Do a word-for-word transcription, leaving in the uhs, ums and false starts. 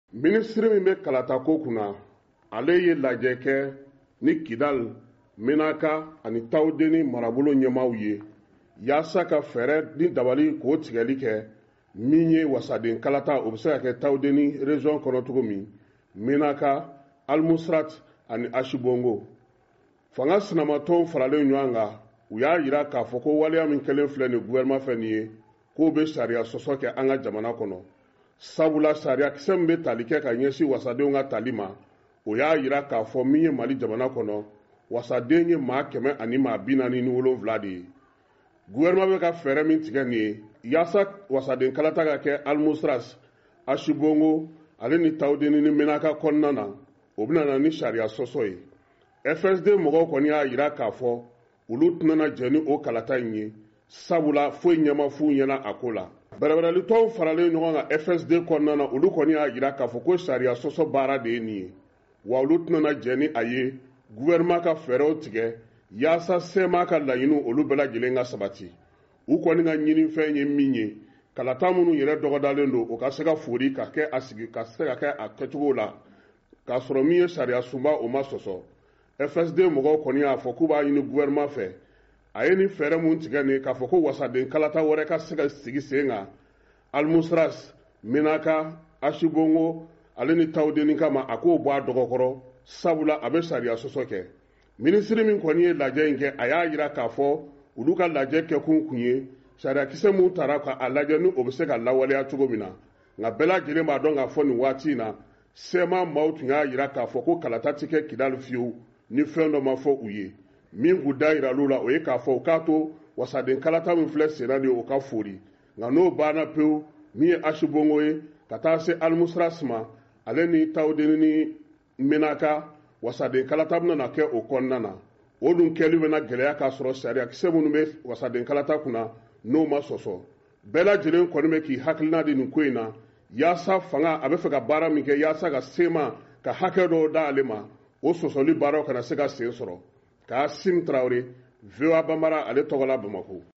Minisiri min bɛ kalata ko kunna ale ye lajɛ kɛ ni Kidal, Menaka ani Tawudeni marabolo ɲɛmaaw ye yaasa ka fɛɛrɛ ni dabali k'o tigɛli kɛ min ye wasaden kalata o bɛ se ka kɛ Tawudeni région kɔnɔ cogo min, Menaka, Al-Musrat ani Ashibongo. Fanga sinamatɔw faralen ɲɔgɔn kan u y'a jira k'a fɔ ko waleya min kɛlen filɛ nin gouvernement fɛ nin ye k'o bɛ sariya sɔsɔ kɛ an ka jamana kɔnɔ. Sabula sariya kisɛ min bɛ tali kɛ ka ɲɛsin wasadenw ka tali ma o y'a jira k'a fɔ min ye Mali jamana kɔnɔ wasaden ye maa kɛmɛ ani maa bi naani ni wolonwula de ye. Gouvernement bɛ ka fɛɛrɛ min tigɛ nin ye yaasa wasaden kalata ka kɛ Al-Musrat, Ashibongo ale ni Tawudeni ni Menaka kɔnɔna na o bɛna na ni sariya sɔsɔ ye. F S D mɔgɔw kɔni y'a jira k'a fɔ olu tɛna jɛ ni o kalata in ye sabula foyi ɲɛma f'u ɲɛna a ko la. Bɛrɛbɛrɛlitɔw faralen ɲɔgɔn kan F S D kɔnɔna na olu kɔni y'a jira k'a fɔ ko sariya sɔsɔ baara de ye nin ye wa olu tɛna jɛ ni a ye gouvernement ka fɛɛrɛw tigɛ yaasa C M A ka laɲiniw olu bɛɛ lajɛlen ka sabati. U kɔni ka ɲinifɛn ye min ye kalata minnu yɛrɛ dɔgɔdalen don o ka se ka fori ka kɛ a sigi ka se ka kɛ a kɛcogo la k'a sɔrɔ min ye sariya sunba o ma sɔsɔ. F S D mɔgɔw kɔni y'a fɔ k'u b'a ɲini gouvernement fɛ a ye nin fɛɛrɛ mun tigɛ nin k'a fɔ ko wasaden kalata wɛrɛ ka se ka sigi sen kan Al-Musrat, Menaka, Ashibongo ale ni Tawudeni kama a k'o bɔ a dɔgɔkɔrɔ sabula a bɛ sariya sɔsɔ kɛ. Minisiri min kɔni ye lajɛ in kɛ a y'a jira k'a fɔ olu ka lajɛ kɛkun kun ye sariya kisɛ mun tara k'a lajɛ ni o bɛ se ka lawaleya cogo min na nka bɛɛ lajɛlen b'a dɔn k'a fɔ nin waati in na C M A maaw tun y'a jira k'a fɔ ko kalata tɛ kɛ Kidal fiyewu ni fɛn dɔ ma fɔ u ye min k'u da yira olu la o ye k'a fɔ u k'a to wasaden kalata min filɛ sen na nin ye o ka fori nka n'o banna pewu min ye Ashibongo ye ka taa se Al-Musrat ma ale ni Tawudeni ni Menaka wasaden kalata bɛna na kɛ o kɔnɔna na o dun kɛli bɛna gɛlɛya k'a sɔrɔ sariya kisɛ minnu bɛ wasaden kalata kunna n'o ma sɔsɔ. Bɛɛ lajɛlen kɔni bɛ k'i hakilina di nin ko in na yaasa fanga a bɛ fɛ ka baara min kɛ yaasa ka C M A ka hakɛ dɔw d'ale ma o sɔsɔli baaraw kana se ka sen sɔrɔ. K'a Sim Traoré, V O A Banbara ale tɔgɔ la Bamakɔ.